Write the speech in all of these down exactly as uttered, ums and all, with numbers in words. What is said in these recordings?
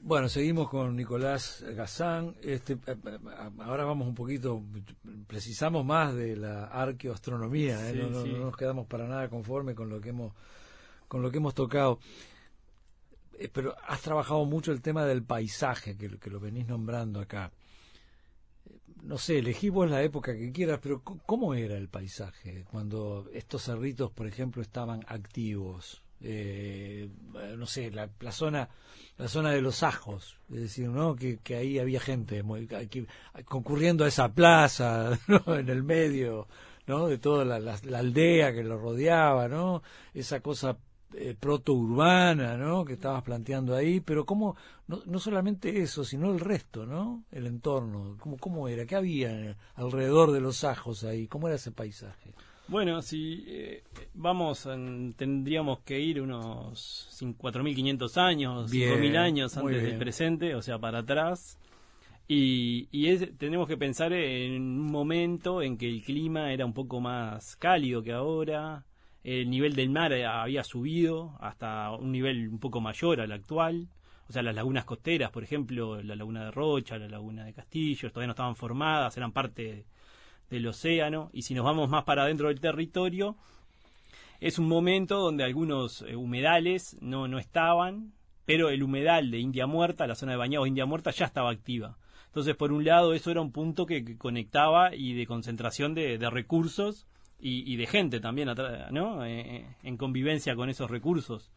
Bueno, seguimos con Nicolás Gazan. Este, ahora vamos un poquito, precisamos más de la arqueoastronomía, ¿eh? Sí, no, no, sí. no nos quedamos para nada conforme con lo que hemos, con lo que hemos tocado. Eh, pero has trabajado mucho el tema del paisaje, que, que lo venís nombrando acá. No sé, elegí vos la época que quieras, pero ¿cómo era el paisaje cuando estos cerritos, por ejemplo, estaban activos? Eh, no sé, la, la zona la zona de los Ajos, es decir, ¿no? Que, que ahí había gente muy, que, concurriendo a esa plaza, ¿no? En el medio, ¿no? De toda la, la, la aldea que lo rodeaba, ¿no? Esa cosa eh, proto-urbana, ¿no? Que estabas planteando ahí, pero cómo, no, no solamente eso, sino el resto, ¿no? El entorno, ¿cómo, cómo era? ¿Qué había alrededor de los Ajos ahí? ¿Cómo era ese paisaje? Bueno, si eh, vamos, en, tendríamos que ir unos cuatro mil quinientos años, cinco mil años antes del presente, o sea, para atrás. Y, y es, tenemos que pensar en un momento en que el clima era un poco más cálido que ahora, el nivel del mar había subido hasta un nivel un poco mayor al actual. O sea, las lagunas costeras, por ejemplo, la laguna de Rocha, la laguna de Castillo, todavía no estaban formadas, eran parte del océano. Y si nos vamos más para adentro del territorio, es un momento donde algunos eh, humedales no, no estaban, pero el humedal de India Muerta, la zona de bañados de India Muerta, ya estaba activa. Entonces, por un lado, eso era un punto que, que conectaba y de concentración de, de recursos y, y de gente también, ¿no? Eh, en convivencia con esos recursos.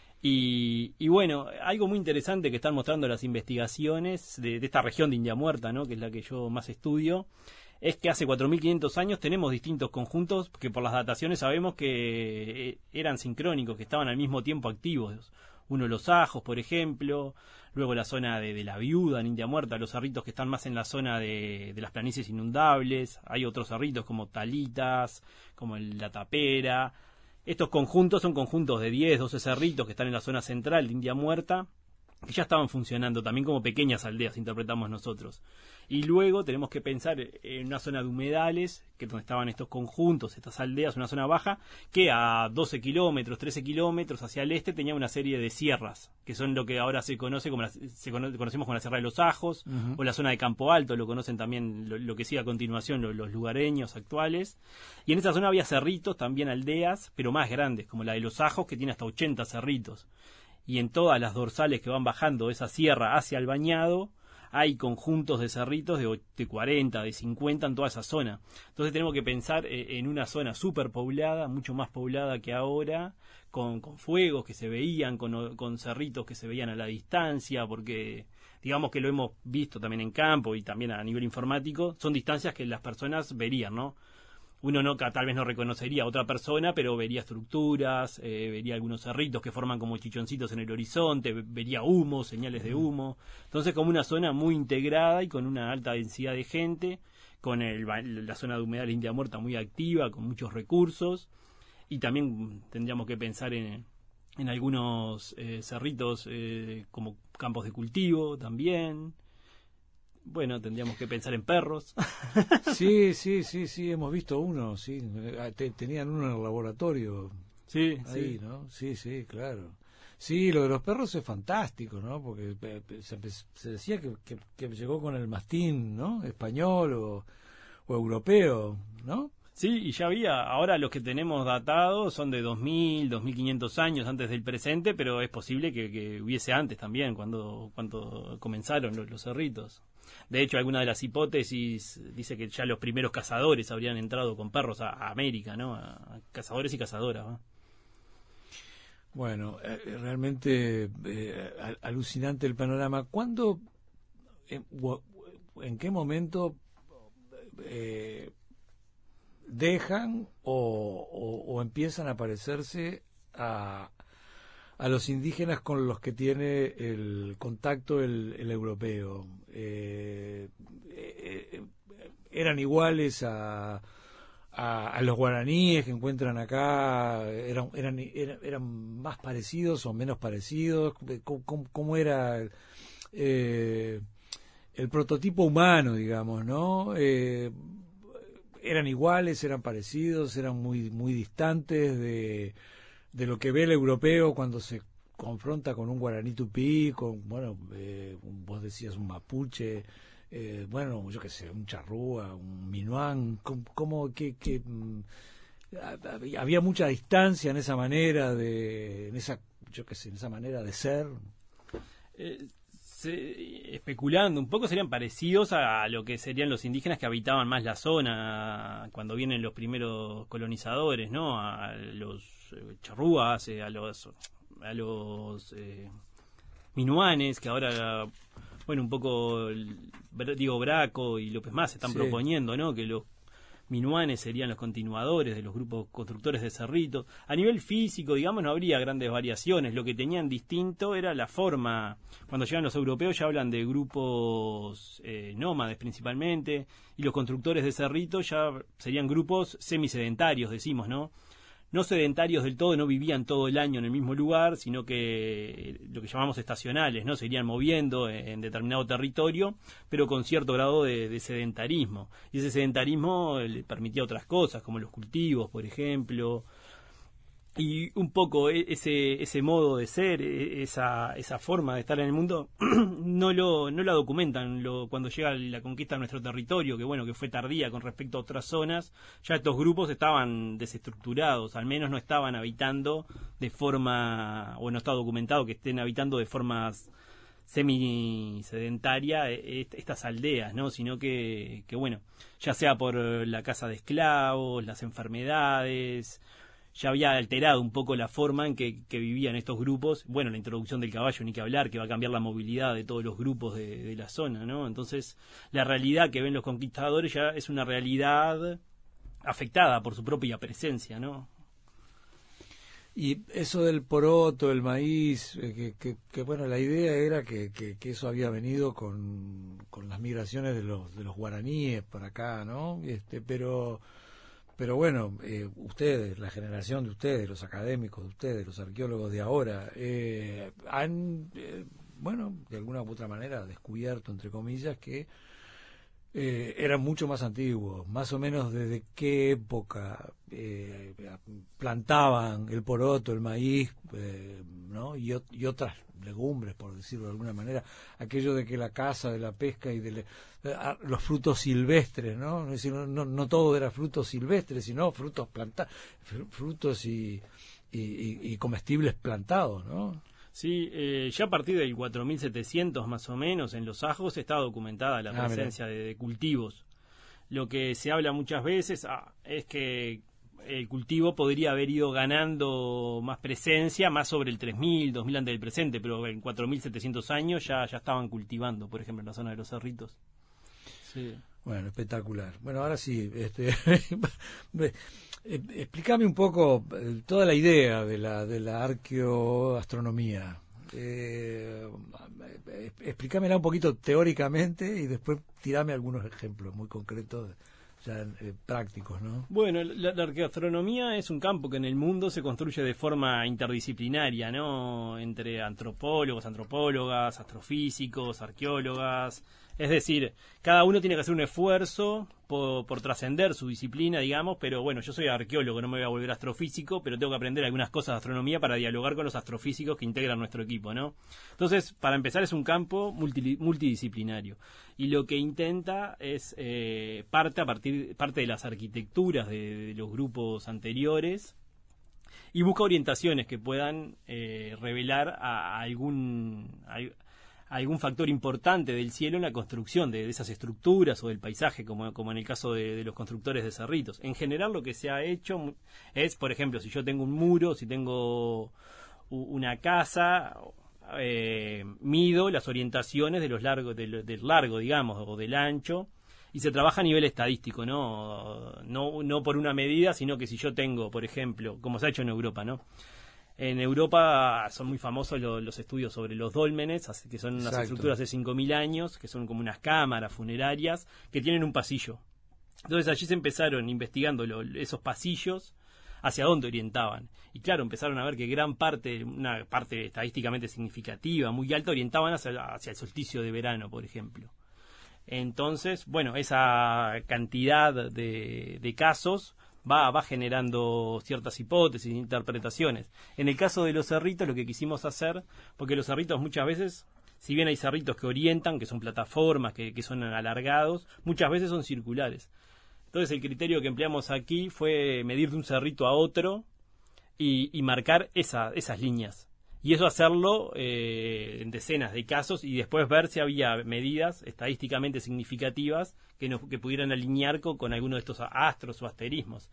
Y, y bueno, algo muy interesante que están mostrando las investigaciones de, de esta región de India Muerta, ¿no? Que es la que yo más estudio, es que hace cuatro mil quinientos años tenemos distintos conjuntos que por las dataciones sabemos que eran sincrónicos, que estaban al mismo tiempo activos. Uno los Ajos, por ejemplo, luego la zona de, de la Viuda en India Muerta, los cerritos que están más en la zona de, de las planicies inundables, hay otros cerritos como Talitas, como el, la Tapera. Estos conjuntos son conjuntos de diez, doce cerritos que están en la zona central de India Muerta, que ya estaban funcionando también como pequeñas aldeas, interpretamos nosotros. Y luego tenemos que pensar en una zona de humedales, que es donde estaban estos conjuntos, estas aldeas, una zona baja, que a doce kilómetros, trece kilómetros hacia el este tenía una serie de sierras, que son lo que ahora se conoce como la, se cono, conocemos como la Sierra de los Ajos, uh-huh. O la zona de Campo Alto, lo conocen también lo, lo que sigue a continuación los, los lugareños actuales. Y en esa zona había cerritos, también aldeas, pero más grandes, como la de los Ajos, que tiene hasta ochenta cerritos. Y en todas las dorsales que van bajando esa sierra hacia el bañado, hay conjuntos de cerritos de, de cuarenta, de cincuenta en toda esa zona. Entonces tenemos que pensar eh, en una zona súper poblada, mucho más poblada que ahora, con, con fuegos que se veían, con, con cerritos que se veían a la distancia, porque digamos que lo hemos visto también en campo y también a nivel informático, son distancias que las personas verían, ¿no? Uno no tal vez no reconocería a otra persona, pero vería estructuras, eh, vería algunos cerritos que forman como chichoncitos en el horizonte, vería humo, señales de humo. Entonces como una zona muy integrada y con una alta densidad de gente, con el, la zona de humedal India Muerta muy activa, con muchos recursos. Y también tendríamos que pensar en, en algunos eh, cerritos eh, como campos de cultivo también. Bueno, tendríamos que pensar en perros. Sí, sí, sí, sí, hemos visto uno, sí. Tenían uno en el laboratorio. Sí, ahí, sí. ¿no? Sí, sí, claro. Sí, lo de los perros es fantástico, ¿no? Porque se, se decía que, que, que llegó con el mastín, ¿no? Español o, o europeo, ¿no? Sí, y ya había, ahora los que tenemos datados son de dos mil, dos mil quinientos años antes del presente, pero es posible que, que hubiese antes también, cuando, cuando comenzaron los, los cerritos. De hecho, alguna de las hipótesis dice que ya los primeros cazadores habrían entrado con perros a, a América, ¿no? A, a cazadores y cazadoras, ¿no? Bueno, eh, realmente eh, alucinante el panorama. ¿Cuándo, en, en qué momento eh, dejan o, o, o empiezan a parecerse a, a los indígenas con los que tiene el contacto el, el europeo? Eh, eh, eran iguales a, a, a los guaraníes que encuentran acá, eran, eran, eran, eran más parecidos o menos parecidos. ¿Cómo, cómo era eh, el prototipo humano, digamos, ¿no? Eh, eran iguales, eran parecidos, eran muy muy distantes de, de lo que ve el europeo cuando se confronta con un guaraní tupí, con, bueno, eh, vos decías un mapuche, eh, bueno, yo qué sé, un charrúa, un minuán, como que, que había mucha distancia en esa manera de, en esa, yo qué sé, en esa manera de ser. Eh, se, especulando un poco, serían parecidos a lo que serían los indígenas que habitaban más la zona cuando vienen los primeros colonizadores, ¿no? A los eh, charrúas, eh, a los a los eh, minuanes, que ahora, bueno, un poco digo Braco y López Más están sí. proponiendo, ¿no? Que los minuanes serían los continuadores de los grupos constructores de Cerrito. A nivel físico, digamos, no habría grandes variaciones. Lo que tenían distinto era la forma. Cuando llegan los europeos ya hablan de grupos eh, nómades principalmente, y los constructores de Cerrito ya serían grupos semisedentarios, decimos, ¿no? No sedentarios del todo, no vivían todo el año en el mismo lugar, sino que lo que llamamos estacionales, ¿no? Se irían moviendo en, en determinado territorio, pero con cierto grado de, de sedentarismo. Y ese sedentarismo le permitía otras cosas, como los cultivos, por ejemplo. Y un poco ese ese modo de ser, esa esa forma de estar en el mundo, no lo no la documentan lo, cuando llega la conquista de nuestro territorio, que bueno, que fue tardía con respecto a otras zonas. Ya estos grupos estaban desestructurados, al menos no estaban habitando de forma, o no está documentado que estén habitando de forma semi-sedentaria estas aldeas, ¿no? Sino que, que bueno, ya sea por la caza de esclavos, las enfermedades, ya había alterado un poco la forma en que, que vivían estos grupos. Bueno, la introducción del caballo, ni que hablar, que va a cambiar la movilidad de todos los grupos de, de la zona, ¿no? Entonces, la realidad que ven los conquistadores ya es una realidad afectada por su propia presencia, ¿no? Y eso del poroto, el maíz, eh, que, que, que bueno, la idea era que, que, que eso había venido con, con las migraciones de los, de los guaraníes por acá, ¿no? Este, pero... Pero bueno, eh, ustedes, la generación de ustedes, los académicos de ustedes, los arqueólogos de ahora, eh, han, eh, bueno, de alguna u otra manera descubierto, entre comillas, que eh, eran mucho más antiguos. Más o menos desde qué época eh, plantaban el poroto, el maíz, eh, ¿no? Y, y otras legumbres, por decirlo de alguna manera, aquello de que la caza, de la pesca y de le, a, los frutos silvestres, ¿no? Es decir, no, no, no todo era frutos silvestres, sino frutos planta, frutos y, y, y, y comestibles plantados, ¿no? Sí, eh, ya a partir del cuatro mil setecientos más o menos en los Ajos está documentada la ah, presencia de, de cultivos. Lo que se habla muchas veces ah, es que el cultivo podría haber ido ganando más presencia, más sobre el tres mil, dos mil antes del presente, pero en cuatro mil setecientos años ya, ya estaban cultivando, por ejemplo, en la zona de los Cerritos. Sí. Bueno, espectacular. Bueno, ahora sí, este, explícame un poco toda la idea de la, de la arqueoastronomía. Eh, explícamela un poquito teóricamente y después tirame algunos ejemplos muy concretos ya eh, prácticos, ¿no? Bueno, la, la arqueoastronomía es un campo que en el mundo se construye de forma interdisciplinaria, ¿no? Entre antropólogos, antropólogas, astrofísicos, arqueólogas. Es decir, cada uno tiene que hacer un esfuerzo por, por trascender su disciplina, digamos, pero bueno, yo soy arqueólogo, no me voy a volver astrofísico, pero tengo que aprender algunas cosas de astronomía para dialogar con los astrofísicos que integran nuestro equipo, ¿no? Entonces, para empezar, es un campo multi, multidisciplinario. Y lo que intenta es eh, parte a partir parte de las arquitecturas de, de los grupos anteriores y busca orientaciones que puedan eh, revelar a, a algún... A, algún factor importante del cielo en la construcción de, de esas estructuras o del paisaje, como, como en el caso de, de los constructores de Cerritos. En general lo que se ha hecho es, por ejemplo, si yo tengo un muro, si tengo una casa, eh, mido las orientaciones de los largos, del, del largo, digamos, o del ancho, y se trabaja a nivel estadístico, ¿no? No, no por una medida, sino que si yo tengo, por ejemplo, como se ha hecho en Europa, ¿no? En Europa son muy famosos los, los estudios sobre los dólmenes, que son unas Exacto. estructuras de cinco mil años, que son como unas cámaras funerarias, que tienen un pasillo. Entonces allí se empezaron investigando lo, esos pasillos, hacia dónde orientaban. Y claro, empezaron a ver que gran parte, una parte estadísticamente significativa, muy alta, orientaban hacia, hacia el solsticio de verano, por ejemplo. Entonces, bueno, esa cantidad de, de casos va, va generando ciertas hipótesis, interpretaciones. En el caso de los cerritos, lo que quisimos hacer, porque los cerritos muchas veces, si bien hay cerritos que orientan, que son plataformas, que, que son alargados, muchas veces son circulares. Entonces el criterio que empleamos aquí fue medir de un cerrito a otro y, y marcar esa, esas líneas. Y eso hacerlo eh, en decenas de casos y después ver si había medidas estadísticamente significativas que, nos, que pudieran alinear con, con alguno de estos astros o asterismos.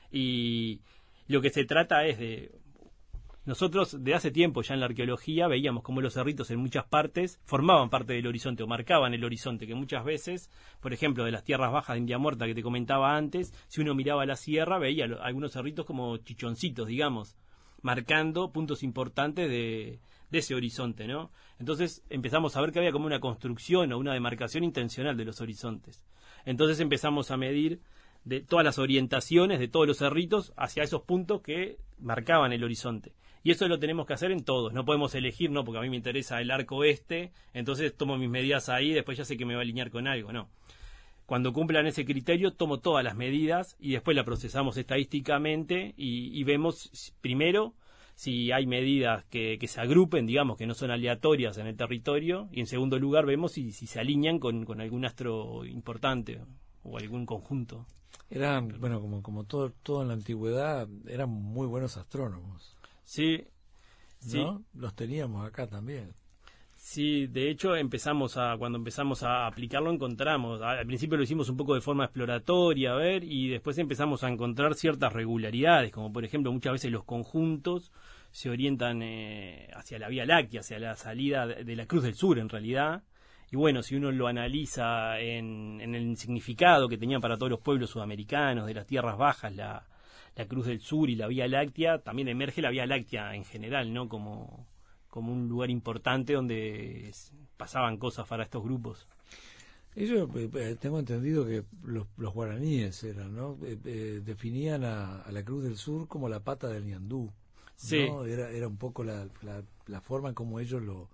Y lo que se trata es de... Nosotros de hace tiempo ya en la arqueología veíamos cómo los cerritos en muchas partes formaban parte del horizonte o marcaban el horizonte, que muchas veces, por ejemplo, de las tierras bajas de India Muerta que te comentaba antes, si uno miraba la sierra veía lo, algunos cerritos como chichoncitos, digamos, marcando puntos importantes de, de ese horizonte, ¿no? Entonces empezamos a ver que había como una construcción o una demarcación intencional de los horizontes. Entonces empezamos a medir de todas las orientaciones de todos los cerritos hacia esos puntos que marcaban el horizonte. Y eso lo tenemos que hacer en todos. No podemos elegir, no, porque a mí me interesa el arco este, entonces tomo mis medidas ahí, después ya sé que me va a alinear con algo, no. Cuando cumplan ese criterio, tomo todas las medidas y después la procesamos estadísticamente y, y vemos primero si hay medidas que, que se agrupen, digamos, que no son aleatorias en el territorio, y en segundo lugar vemos si, si se alinean con, con algún astro importante o algún conjunto. Eran, bueno, como, como todo, todo en la antigüedad, eran muy buenos astrónomos. Sí, sí. ¿No? Los teníamos acá también. Sí, de hecho empezamos a cuando empezamos a aplicarlo encontramos, al principio lo hicimos un poco de forma exploratoria, a ver, y después empezamos a encontrar ciertas regularidades, como por ejemplo muchas veces los conjuntos se orientan eh, hacia la Vía Láctea, hacia la salida de, de la Cruz del Sur en realidad, y bueno, si uno lo analiza en, en el significado que tenían para todos los pueblos sudamericanos, de las tierras bajas, la, la Cruz del Sur y la Vía Láctea, también emerge la Vía Láctea en general, ¿no? Como... como un lugar importante donde pasaban cosas para estos grupos. Ellos, eh, tengo entendido que los, los guaraníes eran, ¿no? Eh, eh, definían a, a la Cruz del Sur como la pata del ñandú. Sí. ¿No? Era, era un poco la, la, la forma en como ellos lo...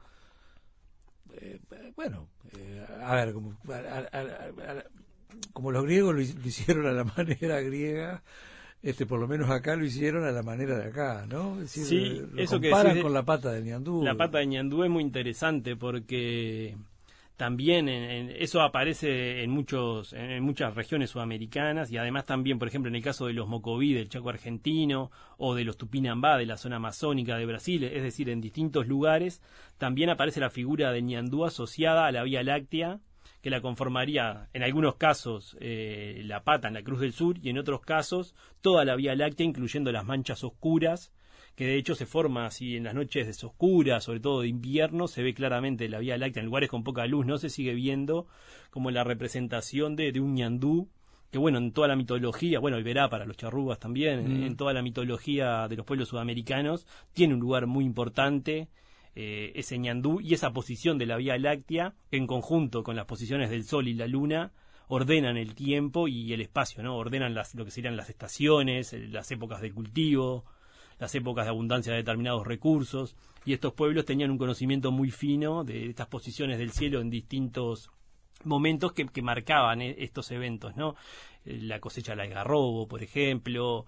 Eh, bueno, eh, a ver, como, a, a, a, a, como los griegos lo, lo hicieron a la manera griega, Este, por lo menos acá lo hicieron a la manera de acá, ¿no? Es decir, sí, lo eso comparan que decís, con la pata del ñandú. La pata del ñandú es muy interesante porque también en, en, eso aparece en muchos en muchas regiones sudamericanas y además también, por ejemplo, en el caso de los mocoví del Chaco argentino o de los tupinambá de la zona amazónica de Brasil, es decir, en distintos lugares, también aparece la figura del ñandú asociada a la Vía Láctea, que la conformaría en algunos casos eh, la pata en la Cruz del Sur y en otros casos toda la Vía Láctea, incluyendo las manchas oscuras, que de hecho se forma así en las noches oscuras, sobre todo de invierno, se ve claramente la Vía Láctea en lugares con poca luz, no se sigue viendo como la representación de, de un ñandú, que bueno, en toda la mitología, bueno, el verá para los charrúas también, mm. en, en toda la mitología de los pueblos sudamericanos, tiene un lugar muy importante. Eh, ese ñandú y esa posición de la Vía Láctea, que en conjunto con las posiciones del Sol y la Luna ordenan el tiempo y el espacio, ¿no? Ordenan las, lo que serían las estaciones, las épocas de cultivo, las épocas de abundancia de determinados recursos, y estos pueblos tenían un conocimiento muy fino de estas posiciones del cielo en distintos momentos que, que marcaban estos eventos, ¿no? La cosecha del algarrobo, por ejemplo,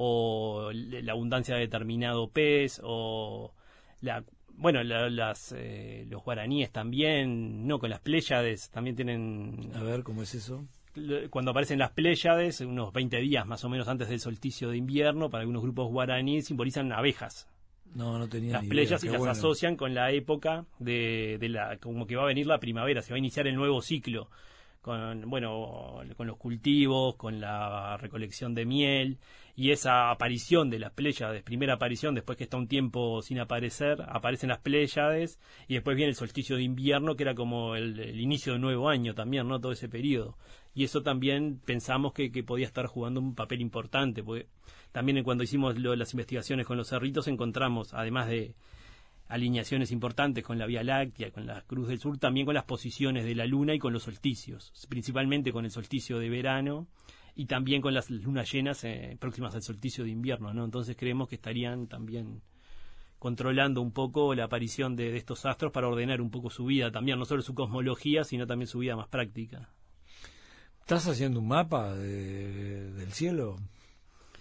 o la abundancia de determinado pez, o la Bueno, la, las, eh, los guaraníes también, no, con las Pléyades también tienen... A ver, ¿cómo es eso? Cuando aparecen las Pléyades, unos veinte días más o menos antes del solsticio de invierno, para algunos grupos guaraníes simbolizan abejas. No, no tenía Las ni Pléyades y idea. las Bueno. asocian con la época de, de la... como que va a venir la primavera, se va a iniciar el nuevo ciclo. Con, bueno, con los cultivos, con la recolección de miel y esa aparición de las Pléyades, primera aparición después que está un tiempo sin aparecer, aparecen las Pléyades y después viene el solsticio de invierno que era como el, el inicio de un nuevo año también, ¿no? Todo ese periodo. Y eso también pensamos que, que podía estar jugando un papel importante, porque también cuando hicimos lo, las investigaciones con los cerritos encontramos, además de alineaciones importantes con la Vía Láctea, con la Cruz del Sur, también con las posiciones de la Luna y con los solsticios, principalmente con el solsticio de verano y también con las lunas llenas eh, próximas al solsticio de invierno, ¿no? Entonces creemos que estarían también controlando un poco la aparición de, de estos astros para ordenar un poco su vida también, no solo su cosmología, sino también su vida más práctica. ¿Estás haciendo un mapa de, del cielo?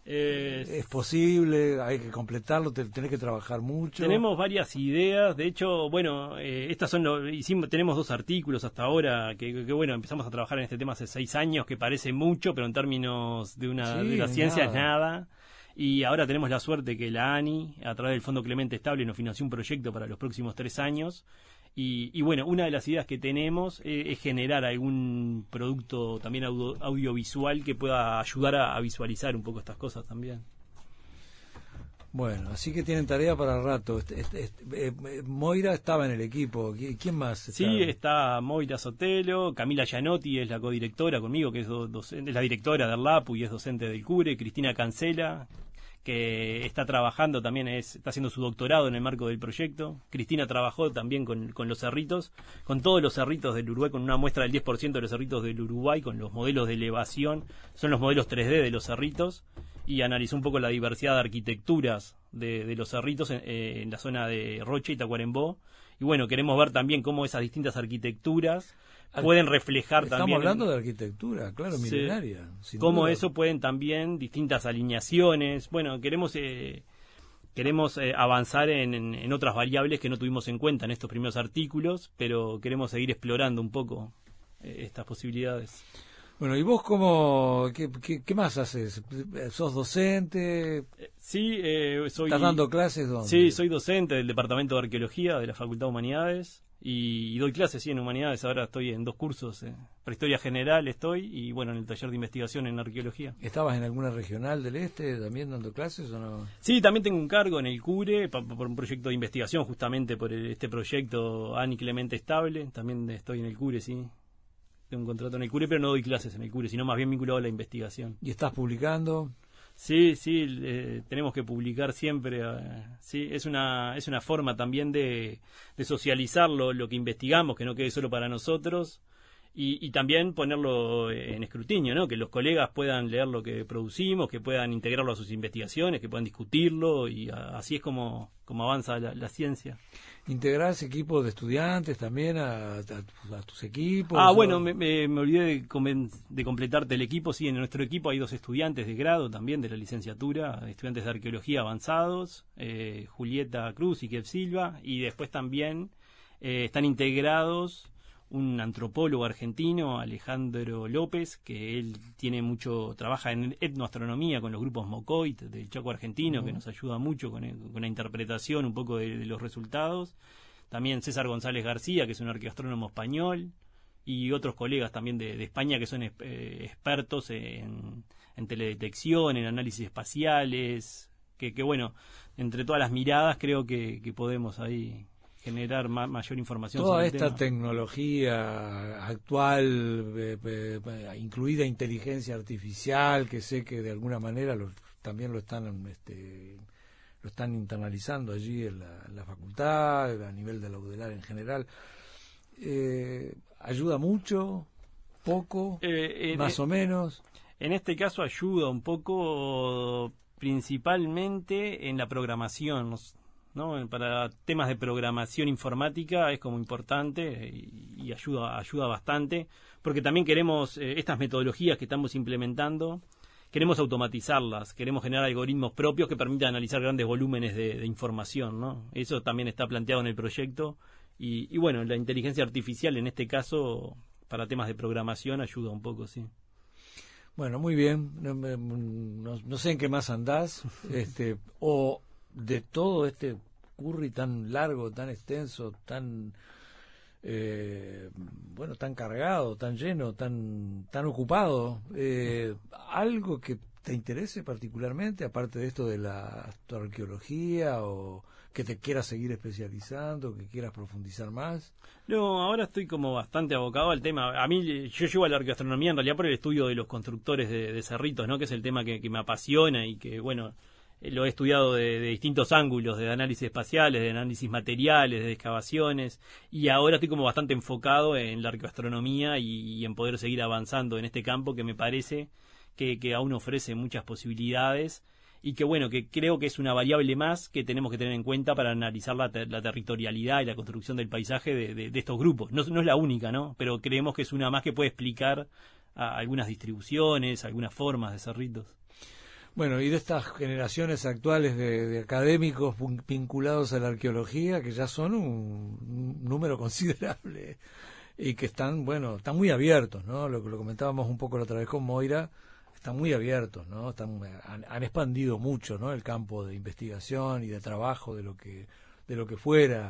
Eh, ¿Es posible? ¿Hay que completarlo? ¿Tenés que trabajar mucho? Tenemos varias ideas. De hecho, bueno, eh, estas son lo, hicimos, tenemos dos artículos hasta ahora que, que, bueno, empezamos a trabajar en este tema hace seis años, que parece mucho, pero en términos de una sí, de la ciencia nada. es nada. Y ahora tenemos la suerte que la ANI, a través del Fondo Clemente Estable, nos financió un proyecto para los próximos tres años. Y, y bueno, una de las ideas que tenemos es, es generar algún producto también audio, audiovisual que pueda ayudar a, a visualizar un poco estas cosas también. Bueno, así que tienen tarea para rato. Este, este, este, eh, Moira estaba en el equipo. ¿Quién más está? Sí, está Moira Sotelo, Camila Gianotti es la codirectora conmigo, que es, do, docente, es la directora del LAPU y es docente del CURE, Cristina Cancela, que está trabajando también, es, está haciendo su doctorado en el marco del proyecto. Cristina trabajó también con, con los cerritos, con todos los cerritos del Uruguay, con una muestra del diez por ciento de los cerritos del Uruguay, con los modelos de elevación, son los modelos tres D de los cerritos, y analizó un poco la diversidad de arquitecturas de, de los cerritos en, eh, en la zona de Roche y Tacuarembó. Y bueno, queremos ver también cómo esas distintas arquitecturas pueden reflejar Estamos también... Estamos hablando de arquitectura, claro, milenaria. Sí, cómo eso pueden también distintas alineaciones. Bueno, queremos eh, queremos eh, avanzar en, en, en otras variables que no tuvimos en cuenta en estos primeros artículos, pero queremos seguir explorando un poco eh, estas posibilidades. Bueno, ¿y vos cómo, qué, qué, qué más haces? ¿Sos docente? Eh, sí, eh, soy... ¿Estás dando clases dónde? Sí, soy docente del Departamento de Arqueología de la Facultad de Humanidades y, y doy clases, sí, en Humanidades. Ahora estoy en dos cursos, eh, Prehistoria General estoy y, bueno, en el taller de investigación en Arqueología. ¿Estabas en alguna regional del Este también dando clases o no? Sí, también tengo un cargo en el CURE pa, por un proyecto de investigación, justamente por el, este proyecto ANI Clemente Estable. También estoy en el CURE, sí. Tengo un contrato en el CURE, pero no doy clases en el CURE, sino más bien vinculado a la investigación. ¿Y estás publicando? Sí, sí, eh, tenemos que publicar siempre. Eh, sí, es una es una forma también de, de socializar lo, lo que investigamos, que no quede solo para nosotros, y, y también ponerlo en escrutinio, ¿no? Que los colegas puedan leer lo que producimos, que puedan integrarlo a sus investigaciones, que puedan discutirlo, y a, así es como, como avanza la, la ciencia. ¿Integrás equipos de estudiantes también a, a, a tus equipos? Ah, o... bueno, me, me, me olvidé de, comen, de completarte el equipo. Sí, en nuestro equipo hay dos estudiantes de grado también de la licenciatura, estudiantes de arqueología avanzados, eh, Julieta Cruz y Kev Silva, y después también eh, están integrados un antropólogo argentino, Alejandro López, que él tiene mucho, trabaja en etnoastronomía con los grupos Mocoit del Chaco argentino, uh-huh. que nos ayuda mucho con, el, con la interpretación un poco de, de los resultados. También César González García, que es un arqueoastrónomo español, y otros colegas también de, de España que son eh, expertos en, en teledetección, en análisis espaciales, que, que bueno, entre todas las miradas creo que, que podemos ahí generar ma mayor información toda sobre esta el tema. Tecnología actual, eh, eh, incluida inteligencia artificial, que sé que de alguna manera lo, también lo están este, lo están internalizando allí en la, en la facultad, a nivel de la U D E L A R en general, eh, ayuda mucho, poco, eh, eh, más eh, o menos. En este caso ayuda un poco, principalmente en la programación, ¿no? Para temas de programación informática es como importante y, y ayuda ayuda bastante, porque también queremos eh, estas metodologías que estamos implementando, queremos automatizarlas, queremos generar algoritmos propios que permitan analizar grandes volúmenes de, de información, ¿no? Eso también está planteado en el proyecto y, y bueno, la inteligencia artificial en este caso para temas de programación ayuda un poco, sí. Bueno, muy bien, no, no, no sé en qué más andás, este, o de todo este curry tan largo, tan extenso, tan eh, bueno, tan cargado, tan lleno, tan tan ocupado, eh, algo que te interese particularmente, aparte de esto de la arqueología, o que te quieras seguir especializando, que quieras profundizar más. No, ahora estoy como bastante abocado al tema. A mí, yo llevo a la arqueoastronomía en realidad por el estudio de los constructores de, de cerritos, ¿no? Que es el tema que, que me apasiona y que, bueno, lo he estudiado de, de distintos ángulos, de análisis espaciales, de análisis materiales, de excavaciones, y ahora estoy como bastante enfocado en la arqueoastronomía y, y en poder seguir avanzando en este campo que me parece que, que aún ofrece muchas posibilidades y que, bueno, que creo que es una variable más que tenemos que tener en cuenta para analizar la, ter la territorialidad y la construcción del paisaje de, de, de estos grupos. No, no es la única, ¿no? Pero creemos que es una más que puede explicar a algunas distribuciones, algunas formas de cerritos. Bueno, y de estas generaciones actuales de, de académicos vinculados a la arqueología, que ya son un, un número considerable y que están, bueno, están muy abiertos, ¿no? Lo que lo comentábamos un poco la otra vez con Moira, están muy abiertos, ¿no? Están, han, han expandido mucho, ¿no? El campo de investigación y de trabajo de lo que, de lo que fuera.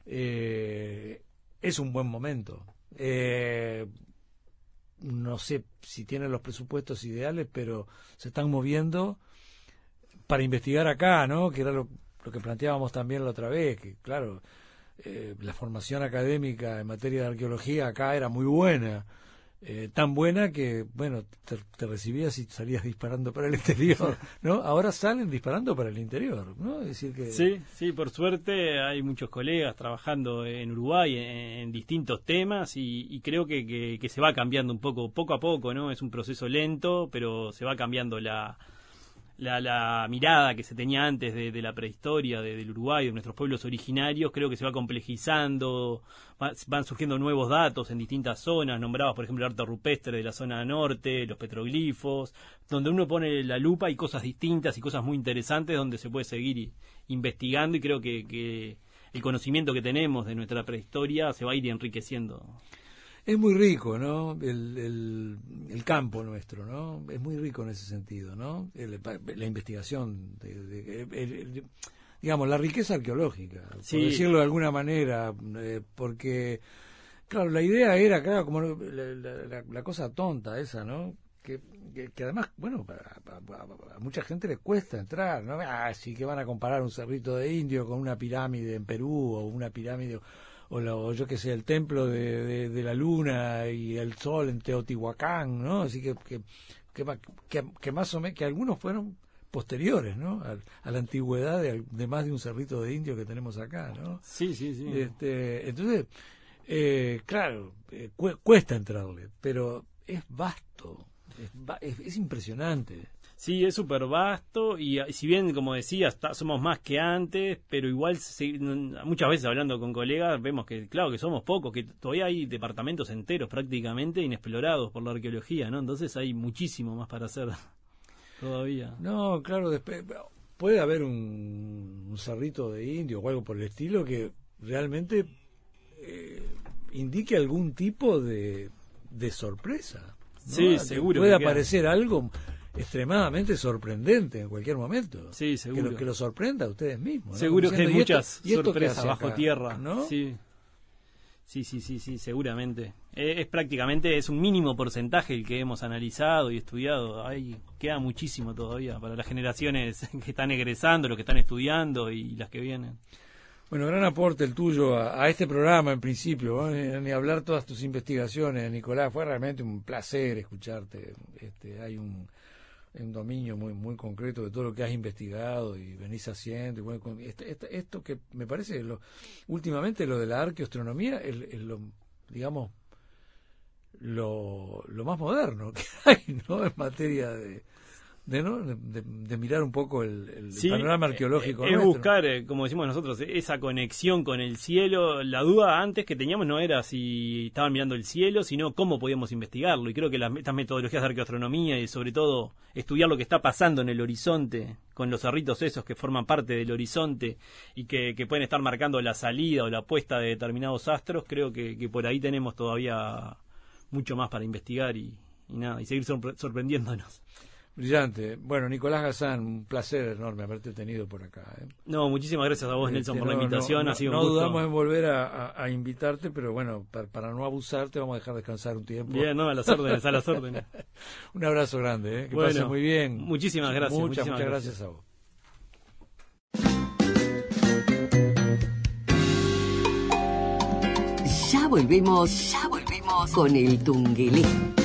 Eh, es un buen momento. Eh, no sé si tienen los presupuestos ideales, pero se están moviendo para investigar acá, ¿no? Que era lo, lo que planteábamos también la otra vez, que claro, eh, la formación académica en materia de arqueología acá era muy buena, eh, tan buena que, bueno, te, te recibías y salías disparando para el exterior, ¿no? Ahora salen disparando para el interior, ¿no? Es decir que... Sí, sí, por suerte hay muchos colegas trabajando en Uruguay en, en distintos temas y, y creo que, que, que se va cambiando un poco, poco a poco, ¿no? Es un proceso lento, pero se va cambiando la... La, la mirada que se tenía antes de, de la prehistoria de, del Uruguay, de nuestros pueblos originarios, creo que se va complejizando, va, van surgiendo nuevos datos en distintas zonas, nombrados por ejemplo el arte rupestre de la zona norte, los petroglifos, donde uno pone la lupa y cosas distintas y cosas muy interesantes donde se puede seguir investigando y creo que, que el conocimiento que tenemos de nuestra prehistoria se va a ir enriqueciendo. Es muy rico, ¿no? El, el, el campo nuestro, ¿no? Es muy rico en ese sentido, ¿no? El, la investigación, de, de, el, el, digamos, la riqueza arqueológica, sí, por decirlo de alguna manera, eh, porque, claro, la idea era, claro, como la, la, la, la cosa tonta esa, ¿no? Que, que, que además, bueno, a, a, a mucha gente le cuesta entrar, ¿no? Ah, sí, que van a comparar un cerrito de indio con una pirámide en Perú o una pirámide... O, la, o yo que sé, el templo de, de, de la luna y el sol en Teotihuacán, ¿no? Así que que, que, que, que más o menos, que algunos fueron posteriores, ¿no? A, a la antigüedad de, de más de un cerrito de indio que tenemos acá, ¿no? Sí, sí, sí. Este, entonces, eh, claro, eh, cu cuesta entrarle, pero es vasto, es, es, es impresionante. Sí, es súper vasto y si bien, como decía, está, somos más que antes, pero igual se, muchas veces hablando con colegas vemos que, claro, que somos pocos, que todavía hay departamentos enteros prácticamente inexplorados por la arqueología, ¿no? Entonces hay muchísimo más para hacer todavía. No, claro, después, puede haber un, un cerrito de indio o algo por el estilo que realmente eh, indique algún tipo de, de sorpresa, ¿no? Sí, seguro. Puede aparecer algo extremadamente sorprendente en cualquier momento. Sí, seguro. Que lo, que lo sorprenda a ustedes mismos, ¿no? Seguro que hay muchas esto, ¿y esto sorpresas bajo acá? tierra, ¿No? Sí. Sí, sí, sí, sí, seguramente. Es, es prácticamente, es un mínimo porcentaje el que hemos analizado y estudiado. Ahí queda muchísimo todavía para las generaciones que están egresando, los que están estudiando y las que vienen. Bueno, gran aporte el tuyo a, a este programa en principio, ¿no? Ni hablar todas tus investigaciones, Nicolás. Fue realmente un placer escucharte. Este, hay un... un dominio muy muy concreto de todo lo que has investigado y venís haciendo y bueno, esto, esto, esto que me parece lo, últimamente lo de la arqueoastronomía es, es lo, digamos, lo, lo más moderno que hay, ¿no? En materia de de, ¿no? de, de, de mirar un poco el, el sí, panorama arqueológico. Es nuestro. Buscar, eh, como decimos nosotros, esa conexión con el cielo. La duda antes que teníamos no era si estaban mirando el cielo, sino cómo podíamos investigarlo. Y creo que las, estas metodologías de arqueoastronomía y sobre todo estudiar lo que está pasando en el horizonte, con los cerritos esos que forman parte del horizonte y que, que pueden estar marcando la salida o la puesta de determinados astros, creo que, que por ahí tenemos todavía mucho más para investigar y, y nada, y seguir sorpre- sorprendiéndonos. Brillante. Bueno, Nicolás Gazán, un placer enorme haberte tenido por acá, ¿eh? No, muchísimas gracias a vos, Nelson, este, por no, la invitación. No, ha sido no, un no gusto. dudamos en volver a, a, a invitarte, pero bueno, para, para no abusarte vamos a dejar descansar un tiempo. Bien, no, a las órdenes, a las órdenes. Un abrazo grande, ¿eh? Que bueno, pases muy bien. Muchísimas gracias. Muchas, muchísimas muchas gracias. gracias a vos. Ya volvemos, ya volvemos con el Tungelé.